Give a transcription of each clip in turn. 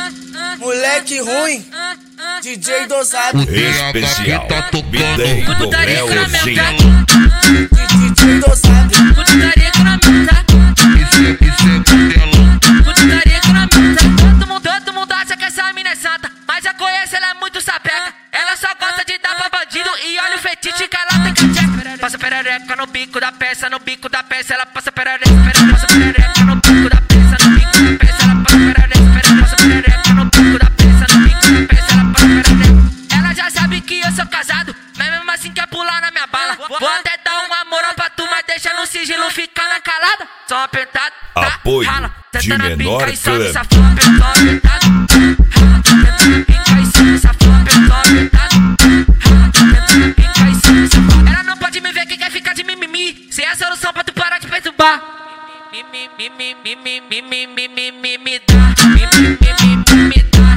Moleque ruim, DJ dosado. Especial, tá tocando. Putaria DJ dosado. Putaria econômica. Isso é modelão. Putaria econômica. Todo mundo acha que essa mina é santa, mas já conhece, ela é muito sapeca. Ela só gosta de dar pra bandido e olha o fetiche que ela tem cacheca. Passa perereca no bico da peça, no bico da peça. Ela passa perereca, passa perereca no bico da peça, no bico da peça. Ela passa perereca, passa perereca no bico da peça, no bico da peça. Ela passa perereca. Ela já sabe que eu sou casado, mas mesmo assim quer pular na minha bala. Vou até dar um amorão pra tu, mas deixa no sigilo ficar na calada. Só uma apertada, tá? Apoio Rala, de senta na menor pica e sobe clã. essa flor, apertou, apertado. Rala, senta na pica e sobe essa flor, apertou, apertado. Rala, senta na pica e sobe essa flor. Ela não pode me ver que quer ficar de mimimi. Se é a solução pra tu parar de perturbar. Me dá, me dá.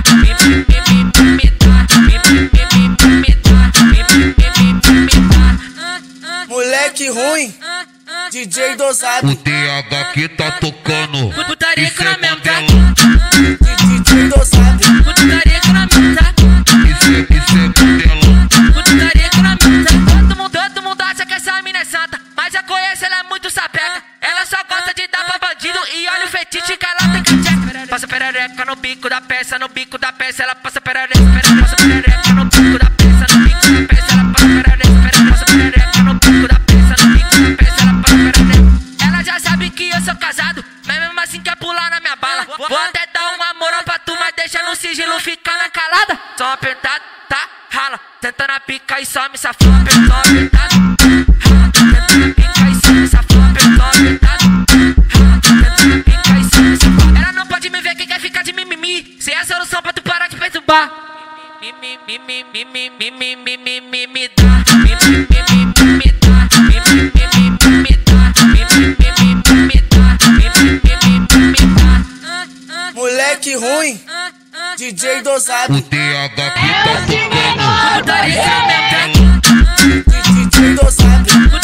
Moleque ruim, DJ dosado. O TH que tá tocando. Putaria Isso é econômica. modelão. DJ dosado. Putaria econômica. Isso é modelão. Putaria econômica. Todo mundo acha que essa mina é santa, mas já conhece, ela é muito sapeca. Ela só gosta de dar pra bandido e olha o fetiche que ela tem cacheca. Passa perereca no bico da peça, no bico da peça. Ela passa perereca, passa perereca no bico da peça, no bico da peça. Ela passa perereca, passa perereca no bico da peça, no bico da peça. Ela passa perereca. Ela já sabe que eu sou casado, mas mesmo assim quer pular na minha bala. Vou até dar um amorão pra tu, mas deixa no sigilo ficar na calada. Só uma apertada, tá? Rala, senta na pica e some essa flor, apertou, apertado. Rala, senta na pica e some essa flor, apertou, apertado. Rala, senta na pica e some essa flor. Ela não pode me ver que quer ficar de mimimi. Se é a solução pra tu parar de perturbar. Me dá, Moleque ruim, DJ dosado. O TH que tá tocando. putaria econômica. DJ dosado.